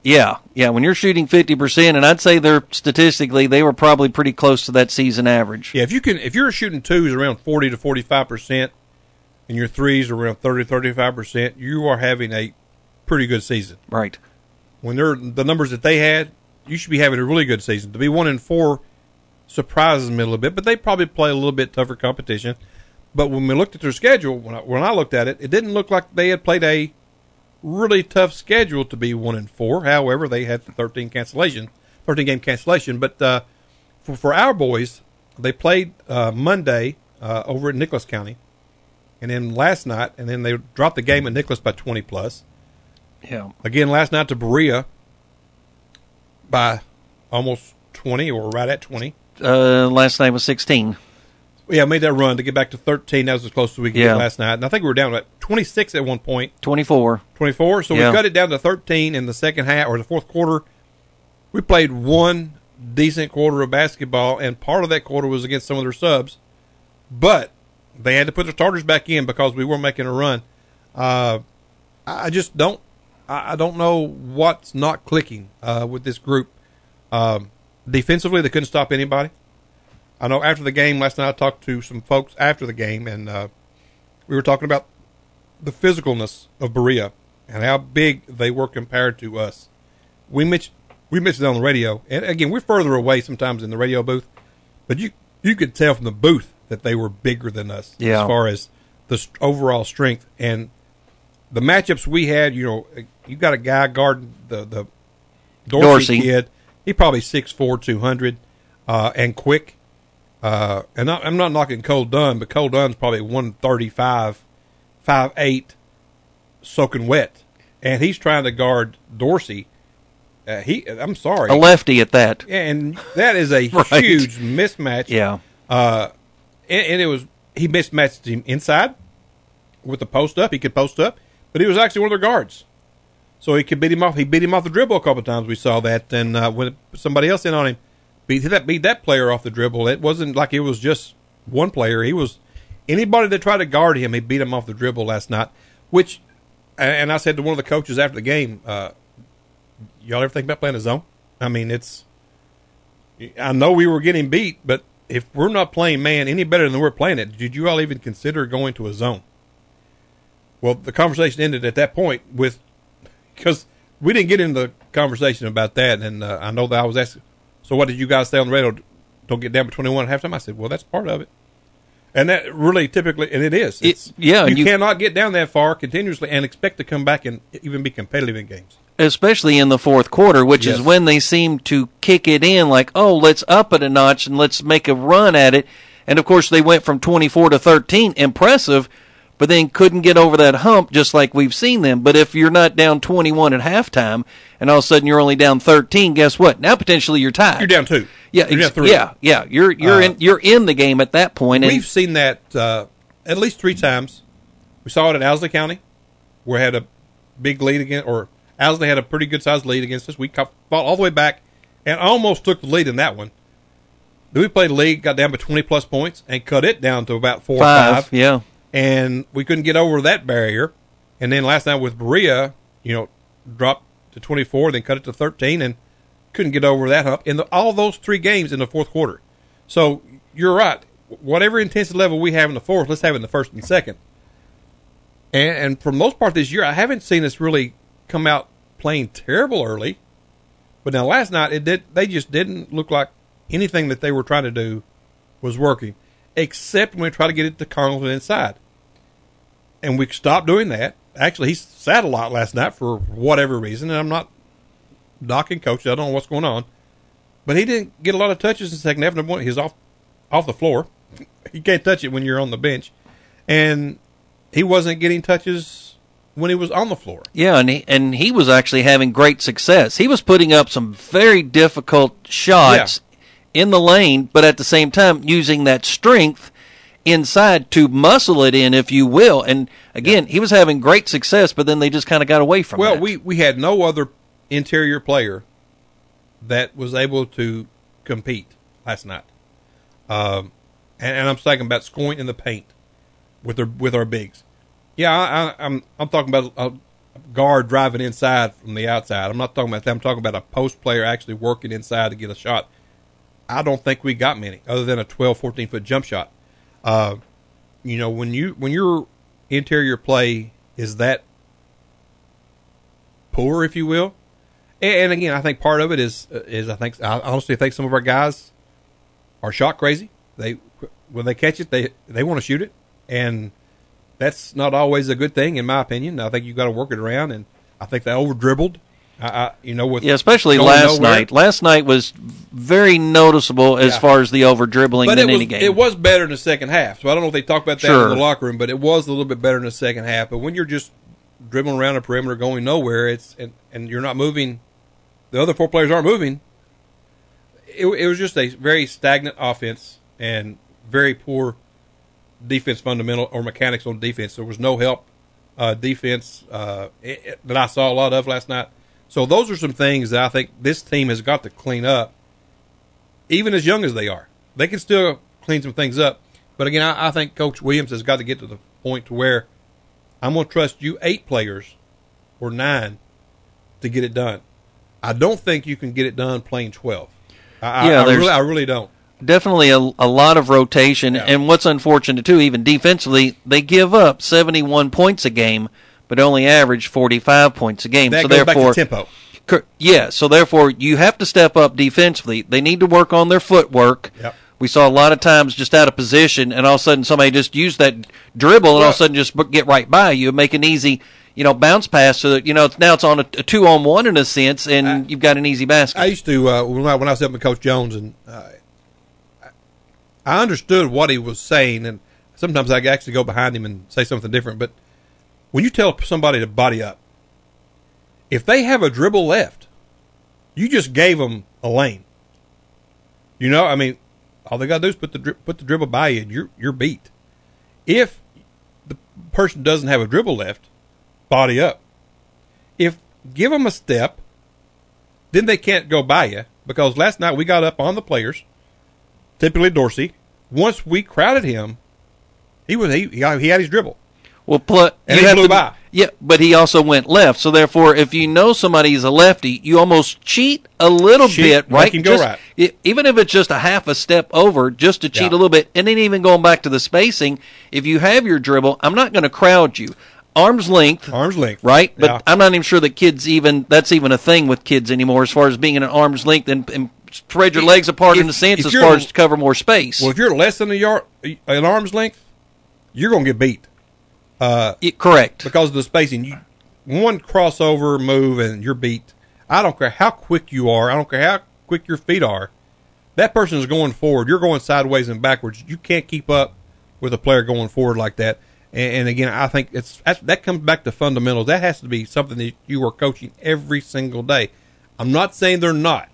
Yeah. When you're shooting 50%, and I'd say statistically they were probably pretty close to that season average. Yeah, if you're shooting twos around 40 to 45%, and your threes are around 30 to 35%, you are having a pretty good season. Right. When they're the numbers that they had, you should be having a really good season. To be 1-4 surprises me a little bit, but they probably play a little bit tougher competition. But when we looked at their schedule, when I looked at it, it didn't look like they had played a really tough schedule to be 1-4. However, they had the 13 game cancellation. But for our boys, they played Monday over at Nicholas County, and then last night, and then they dropped the game at Nicholas by 20 plus. Yeah. Again, last night to Berea by almost 20 or right at 20. Last night was 16. Yeah, made that run to get back to 13. That was as close as we could get last night. And I think we were down at 26 at one point. 24. 24. So we cut it down to 13 in the second half or the fourth quarter. We played one decent quarter of basketball, and part of that quarter was against some of their subs. But they had to put their starters back in because we were making a run. I just don't. I don't know what's not clicking with this group. Defensively, they couldn't stop anybody. I know after the game last night, I talked to some folks after the game, and we were talking about the physicalness of Berea and how big they were compared to us. We mentioned it on the radio, and again, we're further away sometimes in the radio booth, but you could tell from the booth that they were bigger than us as far as the overall strength. And the matchups we had, you got a guy guarding the Dorsey kid. He probably 6'4", 200, and quick. And I'm not knocking Cole Dunn, but Cole Dunn's probably 135, 5'8", soaking wet. And he's trying to guard Dorsey. I'm sorry. A lefty at that. And that is a huge mismatch. Yeah. And he mismatched him inside with the post up. He could post up, but he was actually one of their guards. So he could beat him off. He beat him off the dribble a couple of times. We saw that. And when somebody else in on him, beat that player off the dribble. It wasn't like it was just one player. He was anybody that tried to guard him, he beat him off the dribble last night. Which, and I said to one of the coaches after the game, y'all ever think about playing a zone? I mean, I know we were getting beat, but if we're not playing man any better than we're playing it, did you all even consider going to a zone? Well, the conversation ended at that point because we didn't get into the conversation about that, and I know that I was asking, so what did you guys say on the radio? Don't get down by 21 at halftime? I said, well, that's part of it. And that really typically, and it is. You cannot get down that far continuously and expect to come back and even be competitive in games. Especially in the fourth quarter, which is when they seem to kick it in like, oh, let's up it a notch and let's make a run at it. And, of course, they went from 24 to 13. Impressive, but then couldn't get over that hump just like we've seen them. But if you're not down 21 at halftime and all of a sudden you're only down 13, guess what? Now potentially you're tied. You're down 2. Yeah, you're down 3. Yeah. You're in the game at that point. We've seen that at least 3 times. We saw it at Owsley County, where we had a big lead against, or Owsley had a pretty good sized lead against us. We fought all the way back and almost took the lead in that one. Then we played a league, got down by 20 plus points, and cut it down to about 4 or 5. Yeah. And we couldn't get over that barrier. And then last night with Berea, dropped to 24, then cut it to 13, and couldn't get over that hump in all those 3 games in the fourth quarter. So you're right. Whatever intensity level we have in the fourth, let's have it in the first and second. And for the most part this year, I haven't seen us really come out playing terrible early. But now last night, they just didn't look like anything that they were trying to do was working, except when we try to get it to Congleton inside. And we stopped doing that. Actually, he sat a lot last night for whatever reason, and I'm not knocking coaches. I don't know what's going on. But he didn't get a lot of touches in the second half. He was off the floor. You can't touch it when you're on the bench. And he wasn't getting touches when he was on the floor. Yeah, and he was actually having great success. He was putting up some very difficult shots in the lane, but at the same time using that strength inside to muscle it in, if you will. And again, he was having great success, but then they just kind of got away from it. Well, we had no other interior player that was able to compete last night. And I'm talking about scoring in the paint with our bigs. Yeah, I'm talking about guard driving inside from the outside. I'm not talking about that. I'm talking about a post player actually working inside to get a shot. I don't think we got many other than a 12, 14-foot jump shot. When your interior play is that poor, if you will, and again, I think part of it is I honestly think some of our guys are shot crazy. When they catch it, they want to shoot it, and that's not always a good thing, in my opinion. I think you've got to work it around, and I think they over dribbled. Especially last night. Last night was very noticeable as far as the over dribbling than any game. It was better in the second half. So I don't know if they talked about that in the locker room, but it was a little bit better in the second half. But when you're just dribbling around the perimeter, going nowhere, and you're not moving, the other four players aren't moving. It was just a very stagnant offense and very poor defense fundamental or mechanics on defense. There was no help defense that I saw a lot of last night. So those are some things that I think this team has got to clean up, even as young as they are. They can still clean some things up. But, again, I think Coach Williams has got to get to the point to where I'm going to trust you 8 players or 9 to get it done. I don't think you can get it done playing 12. I really don't. Definitely a lot of rotation. Yeah. And what's unfortunate, too, even defensively, they give up 71 points a game, but only average 45 points a game. That goes back to tempo. Yeah, so therefore you have to step up defensively. They need to work on their footwork. Yep. We saw a lot of times just out of position, and all of a sudden somebody just used that dribble, and all of a sudden just get right by you and make an easy, bounce pass. So that now it's on a 2-on-1 in a sense, and you've got an easy basket. I used to when I was up with Coach Jones, and I understood what he was saying, and sometimes I actually go behind him and say something different, but when you tell somebody to body up, if they have a dribble left, you just gave them a lane. All they got to do is put the dribble by you, and you're beat. If the person doesn't have a dribble left, body up. Give them a step, then they can't go by you, because last night we got up on the players, typically Dorsey. Once we crowded him, he had his dribble. Well, and he blew by. Yeah, but he also went left. So therefore, if you know somebody's a lefty, you almost cheat a little bit, right? Make him go right. Even if it's just a half a step over, just to cheat a little bit. And then even going back to the spacing, if you have your dribble, I'm not going to crowd you. Arm's length. Right? But I'm not even sure that that's even a thing with kids anymore as far as being in an arm's length and spread your legs apart in a sense as far as to cover more space. Well, if you're less than an arm's length, you're going to get beat. Correct. Because of the spacing. One crossover move and you're beat. I don't care how quick you are. I don't care how quick your feet are. That person is going forward. You're going sideways and backwards. You can't keep up with a player going forward like that. And again, I think that comes back to fundamentals. That has to be something that you are coaching every single day. I'm not saying they're not.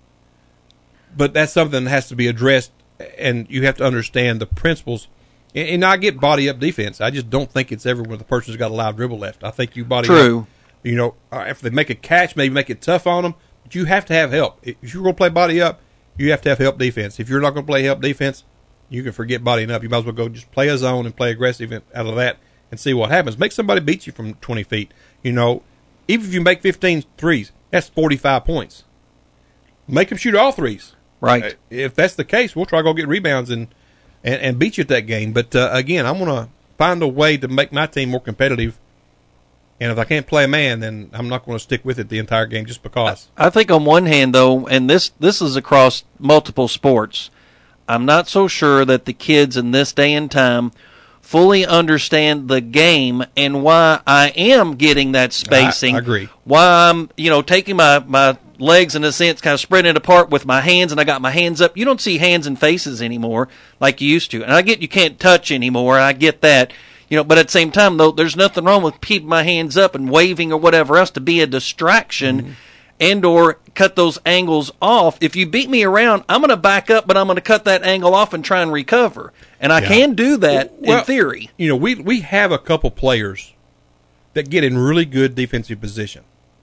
But that's something that has to be addressed, and you have to understand the principles. And I get body up defense. I just don't think it's everywhere the person's got a live dribble left. I think you body up. If they make a catch, maybe make it tough on them. But you have to have help. If you're going to play body up, you have to have help defense. If you're not going to play help defense, you can forget bodying up. You might as well go just play a zone and play aggressive out of that and see what happens. Make somebody beat you from 20 feet. Even if you make 15 threes, that's 45 points. Make them shoot all threes. Right. If that's the case, we'll try to go get rebounds and beat you at that game. But, again, I'm going to find a way to make my team more competitive. And if I can't play a man, then I'm not going to stick with it the entire game just because. I think on one hand, though, and this is across multiple sports, I'm not so sure that the kids in this day and time fully understand the game and why I am getting that spacing. I agree. Why I'm, taking my legs in a sense, kind of spreading it apart with my hands, and I got my hands up. You don't see hands and faces anymore like you used to. And I get you can't touch anymore. I get that. But at the same time, though, there's nothing wrong with keeping my hands up and waving or whatever else to be a distraction and or cut those angles off. If you beat me around, I'm going to back up, but I'm going to cut that angle off and try and recover. And I can do that in theory. We have a couple players that get in really good defensive position.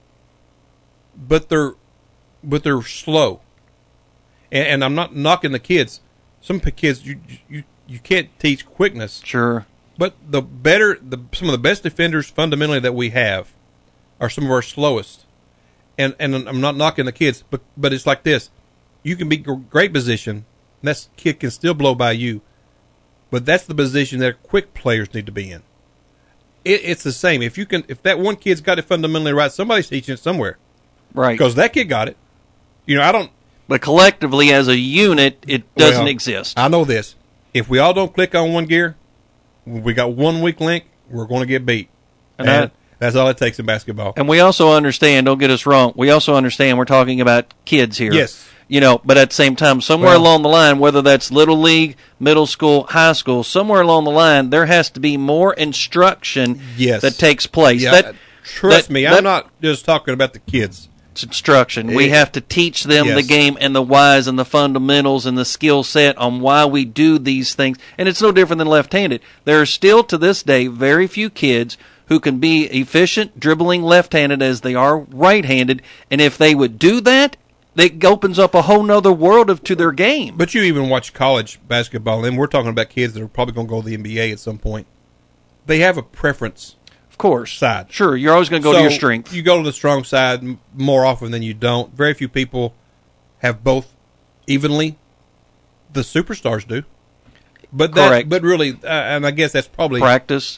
But they're slow. And I'm not knocking the kids. Some kids you can't teach quickness. Sure. But some of the best defenders fundamentally that we have are some of our slowest. And I'm not knocking the kids, but it's like this. You can be great position, and that kid can still blow by you. But that's the position that quick players need to be in. It's the same. If that one kid's got it fundamentally right, somebody's teaching it somewhere. Right. Because that kid got it. I don't. But collectively, as a unit, it doesn't exist. I know this. If we all don't click on one gear, we got one weak link, we're going to get beat. And that's all it takes in basketball. And we also understand, don't get us wrong, we also understand we're talking about kids here. Yes. But at the same time, somewhere along the line, whether that's little league, middle school, high school, somewhere along the line, there has to be more instruction that takes place. Yeah, trust me, I'm not just talking about the kids. It's instruction. We have to teach them the game and the whys and the fundamentals and the skill set on why we do these things. And it's no different than left-handed. There are still, to this day, very few kids who can be efficient dribbling left-handed as they are right-handed. And if they would do that, it opens up a whole nother world to their game. But you even watch college basketball, and we're talking about kids that are probably going to go to the NBA at some point. They have a preference. Of course. Side. Sure, you're always going to go to your strength. You go to the strong side more often than you don't. Very few people have both evenly. The superstars do. But correct. But really, and I guess that's probably... Practice.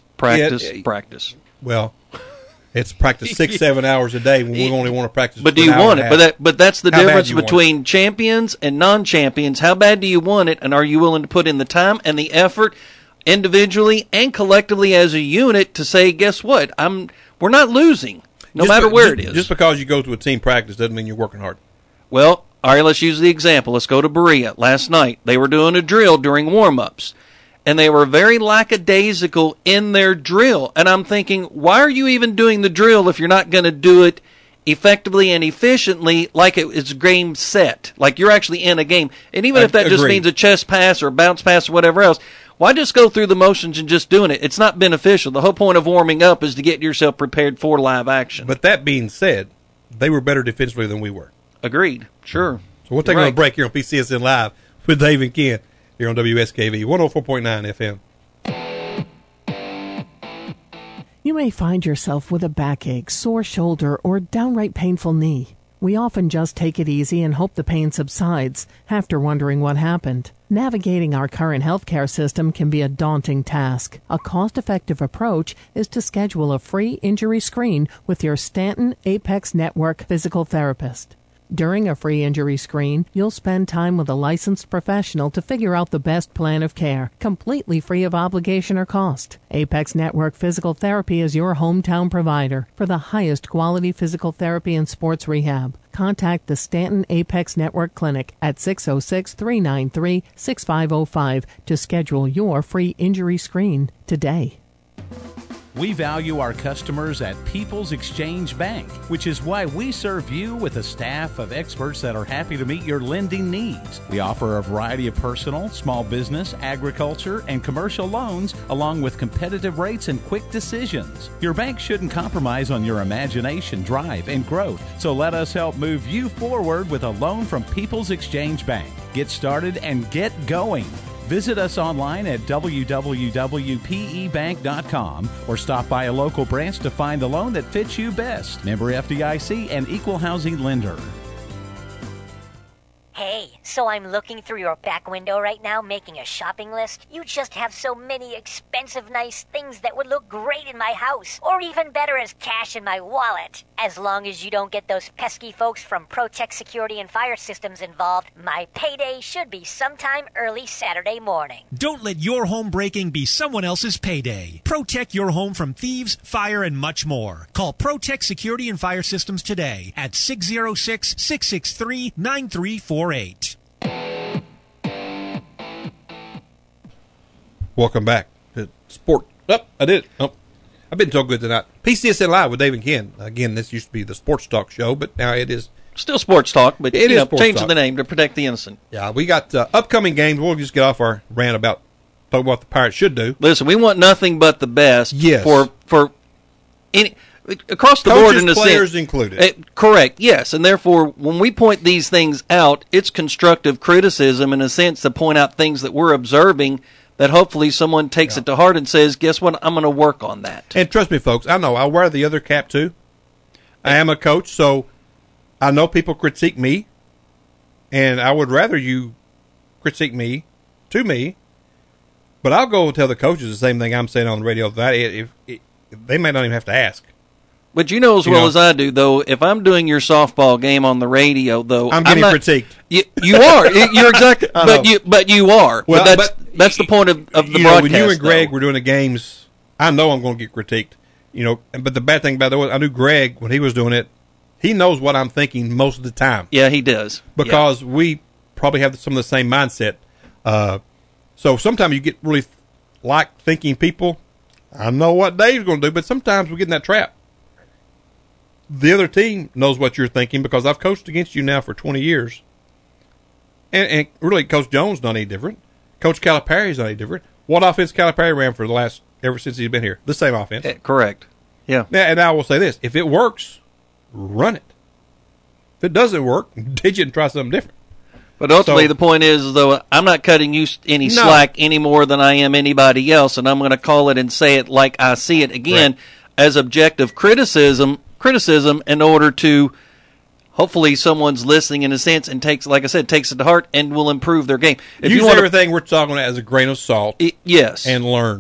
Well... It's practice 6-7 hours a day when we only want to practice. But do you want it? But that's the difference between champions and non-champions. How bad do you want it, and are you willing to put in the time and the effort, individually and collectively as a unit, to say, guess what? We're not losing, no matter where it is. Just because you go to a team practice doesn't mean you're working hard. Well, all right. Let's use the example. Let's go to Berea. Last night they were doing a drill during warm-ups. And they were very lackadaisical in their drill. And I'm thinking, why are you even doing the drill if you're not going to do it effectively and efficiently like it's game set, like you're actually in a game? And even if that just means a chest pass or a bounce pass or whatever else, why just go through the motions and just doing it? It's not beneficial. The whole point of warming up is to get yourself prepared for live action. But that being said, they were better defensively than we were. Agreed. Sure. So we'll take a break here on PCSN Live with Dave and Ken. Here on WSKV 104.9 FM. You may find yourself with a backache, sore shoulder, or downright painful knee. We often just take it easy and hope the pain subsides, after wondering what happened. Navigating our current healthcare system can be a daunting task. A cost-effective approach is to schedule a free injury screen with your Stanton Apex Network physical therapist. During a free injury screen, you'll spend time with a licensed professional to figure out the best plan of care, completely free of obligation or cost. Apex Network Physical Therapy is your hometown provider for the highest quality physical therapy and sports rehab. Contact the Stanton Apex Network Clinic at 606-393-6505 to schedule your free injury screen today. We value our customers at People's Exchange Bank, which is why we serve you with a staff of experts that are happy to meet your lending needs. We offer a variety of personal, small business, agriculture, and commercial loans, along with competitive rates and quick decisions. Your bank shouldn't compromise on your imagination, drive, and growth, so let us help move you forward with a loan from People's Exchange Bank. Get started and get going. Visit us online at www.pebank.com or stop by a local branch to find the loan that fits you best. Member FDIC and Equal Housing Lender. Hey, so I'm looking through your back window right now, making a shopping list. You just have so many expensive, nice things that would look great in my house, or even better as cash in my wallet. As long as you don't get those pesky folks from Protect Security and Fire Systems involved, my payday should be sometime early Saturday morning. Don't let your home breaking be someone else's payday. Protect your home from thieves, fire, and much more. Call Protect Security and Fire Systems today at 606-663-9348. Welcome back to Sport. I did it. I've been so good tonight. PCSN Live with Dave and Ken. Again, this used to be the Sports Talk show, but now it is still Sports Talk, but it is changing the name to protect the innocent. Yeah, we got upcoming games. We'll just get off our rant about talk about what the Pirates should do. Listen, we want nothing but the best. Yes. For any across the Coaches, board, in a players sense, included. Correct. Yes, and therefore, when we point these things out, it's constructive criticism in a sense to point out things that we're observing that hopefully someone takes it to heart and says, "Guess what? I'm going to work on that." And trust me, folks, I know I'll wear the other cap too. I am a coach, so I know people critique me, and I would rather you critique me to me, but I'll go and tell the coaches the same thing I'm saying on the radio. That if they may not even have to ask. But you know as well as I do, though, if I'm doing your softball game on the radio, though, I'm getting critiqued. You are. You're exactly. But you are. Well, that's the point of the broadcast. When you and Greg were doing the games, I know I'm going to get critiqued. But the bad thing about it was I knew Greg when he was doing it. He knows what I'm thinking most of the time. Yeah, he does. Because we probably have some of the same mindset. So sometimes you get really like thinking people. I know what Dave's going to do, but sometimes we get in that trap. The other team knows what you're thinking because I've coached against you now for 20 years. And really, Coach Jones not any different. Coach Calipari's not any different. What offense Calipari ran for ever since he's been here? The same offense. Correct. Yeah. And I will say this. If it works, run it. If it doesn't work, ditch it and try something different. But ultimately, the point is, though, I'm not cutting you any slack any more than I am anybody else, and I'm going to call it and say it like I see it again as objective criticism in order to hopefully someone's listening in a sense and takes it to heart and will improve their game. If use everything we're talking about as a grain of salt. Yes. And learn.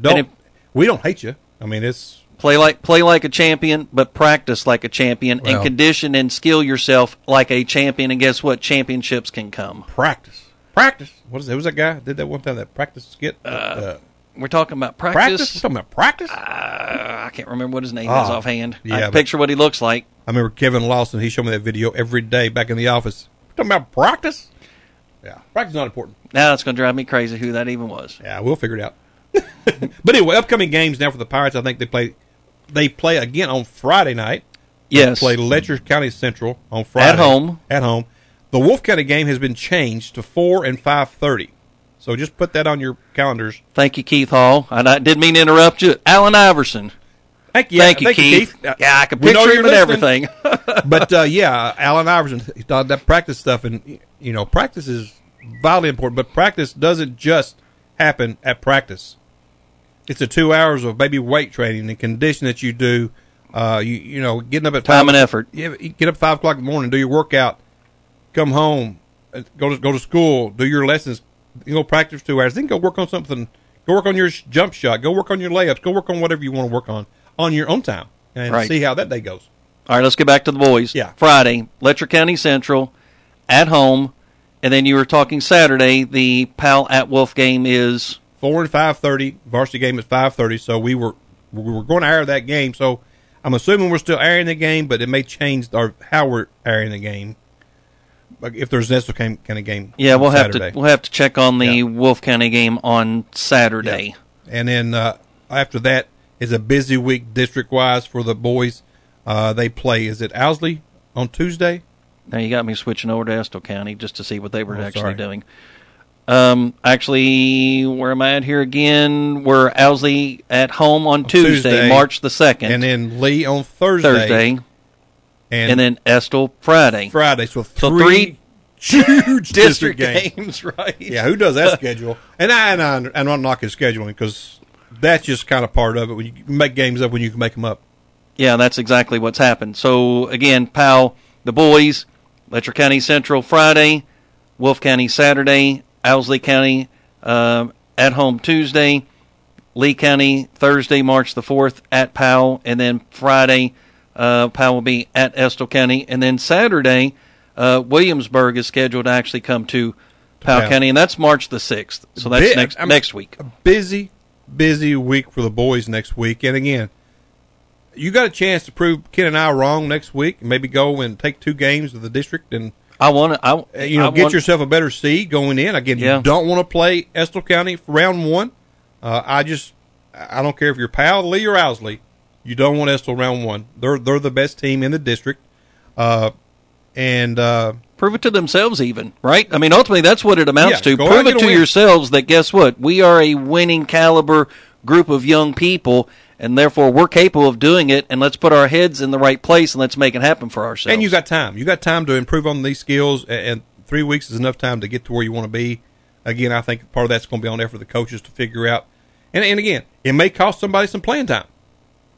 We don't hate you. I mean, it's play like a champion, but practice like a champion and condition and skill yourself like a champion. And guess what? Championships can come. Practice. What is that? Who's that guy? Did that one time, that practice skit? We're talking about practice. We're talking about practice? I can't remember what his name is offhand. Yeah, I picture what he looks like. I remember Kevin Lawson. He showed me that video every day back in the office. We're talking about practice? Yeah, practice is not important. Now it's going to drive me crazy who that even was. Yeah, we'll figure it out. But anyway, upcoming games now for the Pirates. I think they play again on Friday night. Yes. They play Letcher County Central on Friday. At home. The Wolf County game has been changed to 4 and 5:30. So just put that on your calendars. Thank you, Keith Hall. I didn't mean to interrupt you. Alan Iverson. Thank you, Keith. Yeah, I can picture him and everything. But, Alan Iverson, that practice stuff. And, practice is vitally important. But practice doesn't just happen at practice. It's 2 hours of maybe weight training and condition that you do. Getting up at time and effort. Yeah, get up at 5 o'clock in the morning, do your workout, come home, go to school, do your lessons. Practice 2 hours. Then go work on something. Go work on your jump shot. Go work on your layups. Go work on whatever you want to work on your own time, and see how that day goes. All right, let's get back to the boys. Yeah. Friday, Letcher County Central at home, and then you were talking Saturday. The Powell at Wolf game is 4 and 5:30. Varsity game is 5:30. So we were going to air that game. So I'm assuming we're still airing the game, but it may change how we're airing the game. If there's an Estill County game, we'll have to check on the Wolf County game on Saturday, and then after that is a busy week district wise for the boys. They play. Is it Owsley on Tuesday? Now you got me switching over to Estill County just to see what they were actually doing. Actually, where am I at here again? We're Owsley at home on Tuesday, March the 2nd, and then Lee on Thursday. And then Estill Friday. So three huge district games, right? Yeah, who does that schedule? And I'm not knocking scheduling because that's just kind of part of it. When you make games up when you can make them up. Yeah, that's exactly what's happened. So, again, Powell, the boys, Letcher County Central Friday, Wolf County Saturday, Owsley County at home Tuesday, Lee County Thursday, March the 4th at Powell, and then Friday, Powell will be at Estill County, and then Saturday, Williamsburg is scheduled to actually come to Powell County, and that's March the 6th. So that's next week. A busy week for the boys next week, and again, you got a chance to prove Ken and I wrong next week. Maybe go and take 2 games of the district, and get yourself a better seed going in. Again, you don't want to play Estill County for round 1. I don't care if you're Powell, Lee, or Owsley. You don't want Estill round 1. They're the best team in the district, and prove it to themselves, even, right? I mean, ultimately, that's what it amounts to. Prove it to yourselves that guess what? We are a winning caliber group of young people, and therefore we're capable of doing it. And let's put our heads in the right place and let's make it happen for ourselves. And you got time. You got time to improve on these skills, and 3 weeks is enough time to get to where you want to be. Again, I think part of that's going to be on there for the coaches to figure out. And again, it may cost somebody some playing time.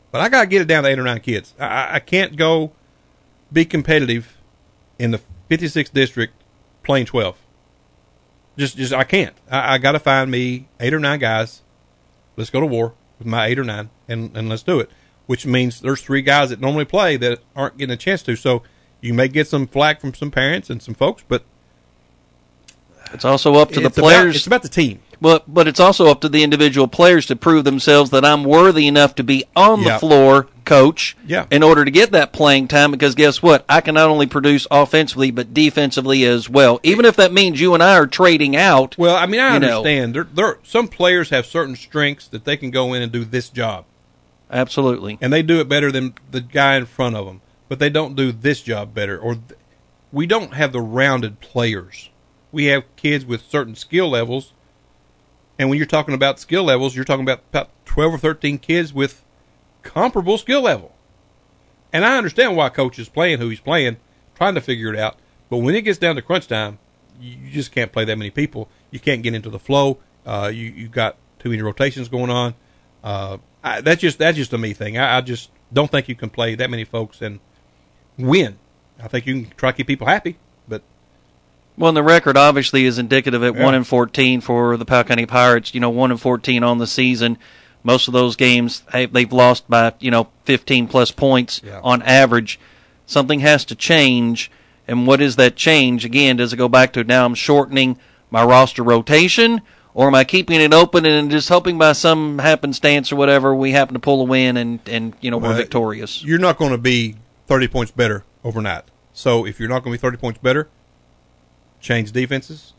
But I got to get it down to 8 or 9 kids. I can't go be competitive in the 56th district playing 12. Just I can't. I got to find me 8 or 9 guys. Let's go to war with my 8 or 9, and let's do it. Which means there's 3 guys that normally play that aren't getting a chance to. So you may get some flack from some parents and some folks, but it's also up to the players. It's about the team. But it's also up to the individual players to prove themselves that I'm worthy enough to be on the floor, coach, in order to get that playing time. Because guess what? I can not only produce offensively, but defensively as well. Even if that means you and I are trading out. Well, I mean, I understand. Some players have certain strengths that they can go in and do this job. Absolutely. And they do it better than the guy in front of them. But they don't do this job better. We don't have the rounded players. We have kids with certain skill levels. And when you're talking about skill levels, you're talking about 12 or 13 kids with comparable skill level. And I understand why coach is playing who he's playing, trying to figure it out. But when it gets down to crunch time, you just can't play that many people. You can't get into the flow. You got too many rotations going on. That's just a me thing. I just don't think you can play that many folks and win. I think you can try to keep people happy, but. Well, and the record obviously is indicative at 1-14 for the Powell County Pirates. 1-14 on the season. Most of those games, they've lost by 15 plus points on average. Something has to change, and what is that change? Again, does it go back to now I'm shortening my roster rotation, or am I keeping it open and just hoping by some happenstance or whatever we happen to pull a win and we're victorious? You're not going to be 30 points better overnight. So if you're not going to be 30 points better, change defenses,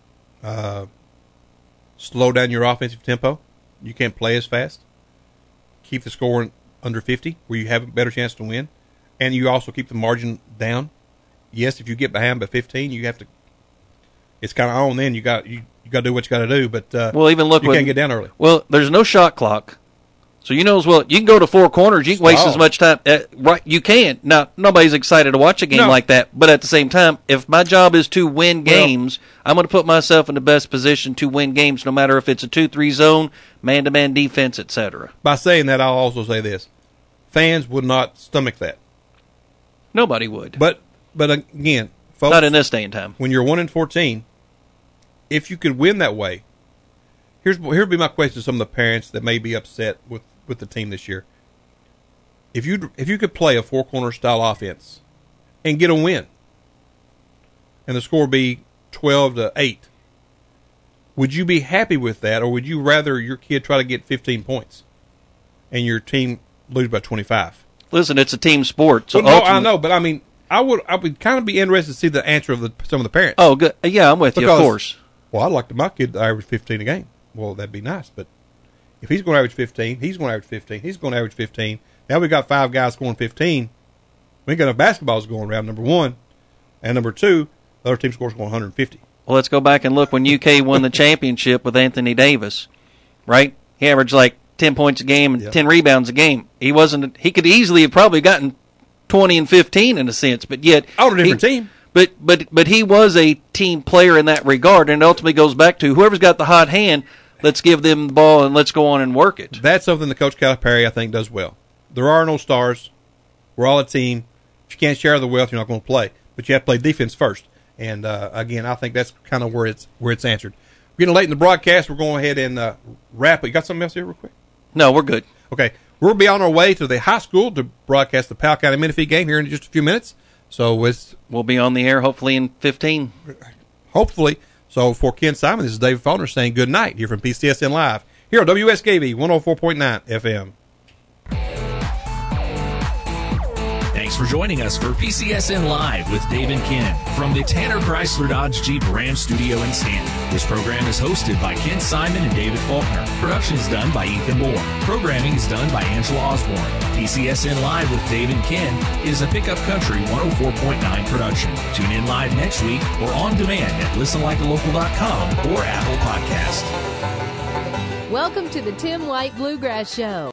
slow down your offensive tempo. You can't play as fast. Keep the score under 50 where you have a better chance to win. And you also keep the margin down. Yes, if you get behind by 15, you have to – it's kind of on then. You got to do what you got to do. But you can't get down early. Well, there's no shot clock. So as well, you can go to 4 corners. You can waste as much time. Right, you can. Now, nobody's excited to watch a game like that. But at the same time, if my job is to win games, I'm going to put myself in the best position to win games, no matter if it's a 2-3 zone, man-to-man defense, etc. By saying that, I'll also say this. Fans would not stomach that. Nobody would. But again, folks, not in this day and time. When you're 1-14, if you could win that way, here'd be my question to some of the parents that may be upset with the team this year. If you could play a 4-corner style offense and get a win, and the score be 12-8, would you be happy with that, or would you rather your kid try to get 15 points and your team lose by 25? Listen, it's a team sport. So no, I know, but I mean, I would kind of be interested to see the answer of some of the parents. Oh, good. Yeah, I'm with you, of course. Well, I'd like my kid to average 15 a game. Well, that'd be nice, but if he's going to average 15, he's going to average 15, he's going to average 15. Now we got 5 guys scoring 15. We ain't got enough basketballs going around, number one. And number two, the other team scores going 150. Well, let's go back and look when UK won the championship with Anthony Davis, right? He averaged like 10 points a game and 10 rebounds a game. He could easily have probably gotten 20 and 15 in a sense, but yet on a different team. But he was a team player in that regard, and it ultimately goes back to whoever's got the hot hand, let's give them the ball and let's go on and work it. That's something that Coach Calipari, I think, does well. There are no stars. We're all a team. If you can't share the wealth, you're not going to play. But you have to play defense first. And, again, I think that's kind of where it's answered. We're getting late in the broadcast. We're going ahead and wrap it. You got something else here real quick? No, we're good. Okay. We'll be on our way to the high school to broadcast the Powell County Menifee game here in just a few minutes. So we'll be on the air hopefully in 15. Hopefully. So for Ken Simon, this is David Faulkner saying good night here from PCSN Live here on WSKV 104.9 FM. Thanks for joining us for PCSN Live with Dave and Ken from the Tanner Chrysler Dodge Jeep Ram Studio in Stanton. This program is hosted by Ken Simon and David Faulkner. Production is done by Ethan Moore. Programming is done by Angela Osborne. PCSN Live with Dave and Ken is a Pickup Country 104.9 production. Tune in live next week or on demand at listenlikealocal.com or Apple Podcast. Welcome to the Tim White Bluegrass Show.